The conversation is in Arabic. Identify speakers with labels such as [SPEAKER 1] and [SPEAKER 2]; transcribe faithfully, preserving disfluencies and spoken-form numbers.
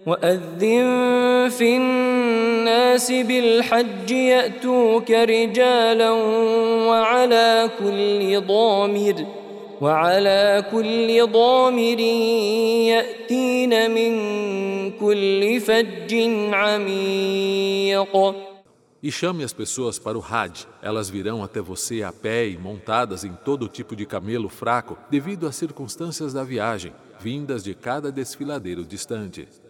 [SPEAKER 1] وأذن في الناس بالحج يأتوك رجالا وعلى كل ضامر وعلى كل ضامر يأتين من كل فج عميق.
[SPEAKER 2] E chame as pessoas para o Hajj. Elas virão até você a pé e montadas em todo tipo de camelo fraco, devido às circunstâncias da viagem, vindas de cada desfiladeiro distante.